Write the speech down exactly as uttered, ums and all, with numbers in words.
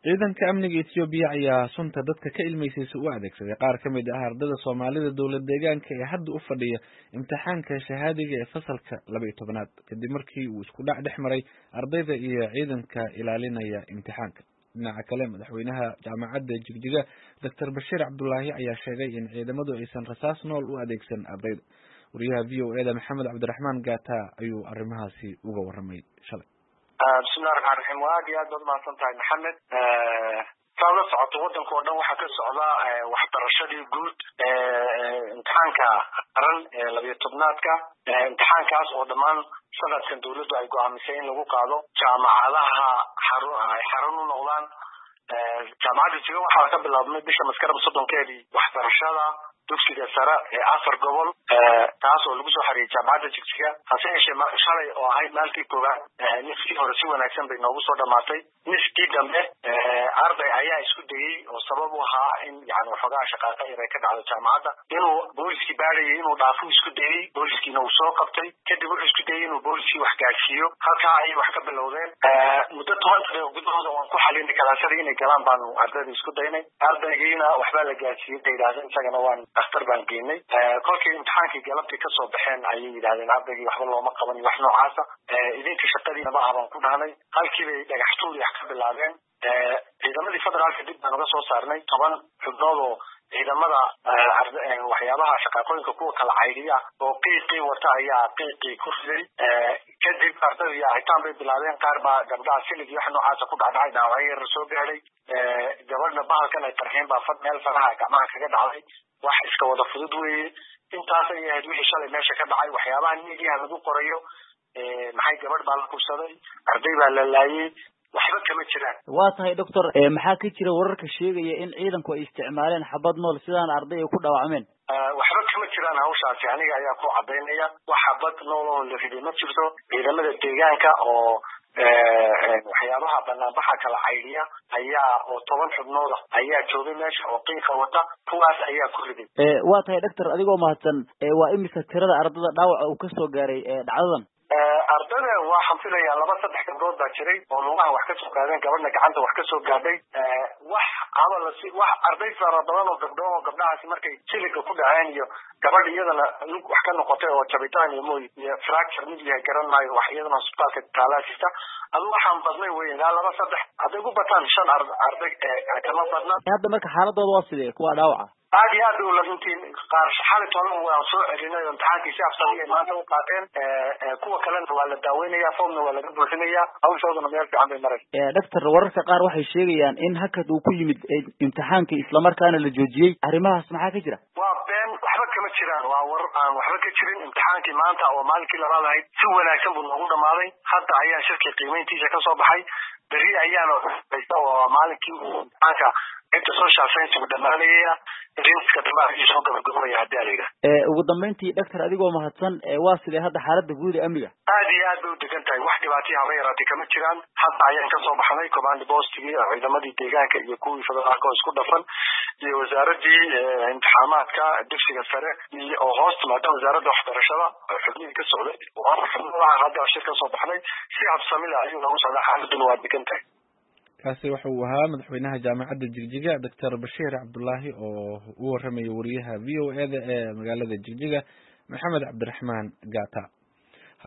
ciidanka amniga Ethiopia ayaa sunta dadka ka ilmeysaysa u adeegsaday qaar ka mid ah ardayda Soomaalida dowlad deegaanka ee hadda u fadhiya imtixaanka shahaadiga ee fasalka laba iyo tobnaad kadib markii uu isku dhac dhex maray ardayda iyo ciidanka ilaalinaya imtixaanka. dhinaca kale madaxweynaha jaamacadda Jigjiga Doctor Bashir Cabdullaahi ayaa sheegay in ciidamadu aysan rasaas nool u adeegsan ardayda. wariyaha V O A da Maxamed Cabdiraxmaan Gaata ayuu arrimahaasi uga warramay shalay. bismillaahir rahmaanir rahiim waa aad iyo aad mahadsan tahay Maxamed. taalo socoto wadanka oo dhan waxa ka socda waxbarashadii guud ee imtixaanka qaran ee laba iyo tobnaadka imtixaankaas oo dhammaan sanadkan dawladdu ay go'aamisay in lagu qaado jaamacadaha xarun u noqdaan. jaamacadda Jigjiga waxaa ka bilaabmay bisha Maskarab soddonkeedii waxbarashada dugsiga sare ee afar gobol taas oo lagu soo xariyay jaamacadda Jigjiga. hase yeeshee shalay oo ahayd maalkii koowaad niskii hore si wanaagsan bay noogu soo dhamaatay. niskii dambe arday ayaa isku dayay oo sabab u ahaa in yani waxoogaa shaqaaqa yar ay ka dhacdo jaamacadda, inuu booliskii baadhayay inuu dhaafo isku dayay, booliskiina uu soo qabtay. kadib wuxuu isku dayay inuu booliskii wax gaadhsiiyo. halkaa ayay wax ka bilowdeen. muddo toban daqiiqo gudahooda waan ku xalinay kalaasada inay galaan baanu ardayda isku daynay. ardaygiina waxbaa la gaadhsiiyey bay yidhahdeen, isagana waan dhakhtar baan geynay. kolkii imtixaankii galabtii kasoo baxeen ayay yidhahdeen ardaygii waxba looma qaban iyo wax noocaasa, idinka shaqadiina ma aban ku dhahnay. halkii bay dhagax tuuri wax ka bilaabeen. ciidamadii federaalka dib baan uga soo saarnay toban xubnood oo ciidamada waxyaabaha shaqaaqooyinka kuwa kala caydiya oo qiiqii wata ayaa qiiqii ku riday. kadib ardayda yaacitaan bay bilaabeen. qaar baa gabdhaha silig iyo wax noocaasa ku dhacdhacay, dhaawacyo yar soo gaadhay. gabadhna bahalkan ay tarxeen baa fad meel faraha gacmaha kaga dhacday. wax iska wada fudud weeye. intaas ay ahayd wixii shalay meesha ka dhacay. waxyaabaha miidiyaha lagu qorayo maxay gabadh baa la kubsaday, arday baa la laayay, waxba kama jiraan. waa tahay doctor, maxaa ka jira wararka sheegaya in ciidanku ay isticmaaleen xabad nool sidaan arday ay ku dhaawacmeen? waxba kama jiraan hawshaasi, aniga ayaa ku cadaynaya. wax xabad nool oo la riday ma jirto. ciidamada deegaanka oo waxyaabaha banaanbaxa kala caydiya ayaa oo toban xubnooda ayaa joogay meesha oo qiiqa wata, kuwaas ayaa ku riday. waa tahay doctor, adigoo mahadsan, waa imisa tirada ardada dhaawaca uu kasoo gaaray dhacdadan? ardada waxaan filayaa laba saddex gabdhood baa jiray oo lugaha wax kasoo gaadeen, gabadhna gacanta wax kasoo gaadhay. wax abalasi wax arday fara badan oo gabdho oo gabdhahaasi markay siliga ku dhaceen iyo gabadh iyadana lug wax ka noqotay oo jabitaan iyo mooy iyo fracture mid yahay garan maayo, wax iyadana hospitaalka taalaasista. adu waxaan badnay wey ilaa laba saddex hadday ku bataan shan arday kama badna. hadda marka xaaladooda waa sidee kuwa dhaawaca? aad iyo aad u larintiin. qaar xalay toban waan soo celinay imtixaankii si afsaliya maanta u qaateen. kuwa kalena waa la daaweynaya, foomna waa laga buuxinaya. hawshoodana meel fiican bay maray. doctor, wararka qaar waxay sheegayaan in hakad uu ku yimid imtixaankii islamarkaana la joojiyey. arrimahaas maxaa ka jira? waa been, waxba kama jiraan. waa warar aan waxba ka jirin. imtixaankii maanta oo maalinkii labaad ahayd si wanaagsan buu noogu dhamaaday. hadda ayaa shirkii qiimeyntiisa kasoo baxay. beri ayaana oo maalinkii imtixaanka inta social science uu dhamaanaya rinska dhamaankiisa soo gabagabaya hadii alayga. ugu dambeyntii doctor, adigoo mahadsan, waa sidee hadda xaaladda guud ee amniga? aad iyo aad bay u degan tahay. wax dhibaataya haba yaraatay kama jiraan. hadda ayaan kasoo baxnay command postigii ciidamadii deegaanka iyo kuwii federaalka oo isku dhafan iyo wasaaradii imtixaamaadka dugsiga sare iyo oo hoos timaada wasaaradda waxbarashada xubnihii ka socday. waxaan hadda shir kasoo baxnay si habsami leh ayuu nagu socdaa. xaaladuna waa degan tahay. kaasi waxa uu ahaa madaxweynaha jaamacadda Jigjiga Doctor Bashir Cabdullaahi oo u warramay wariyaha V O A da ee magaalada Jigjiga Maxamed Cabdiraxmaan Gaata.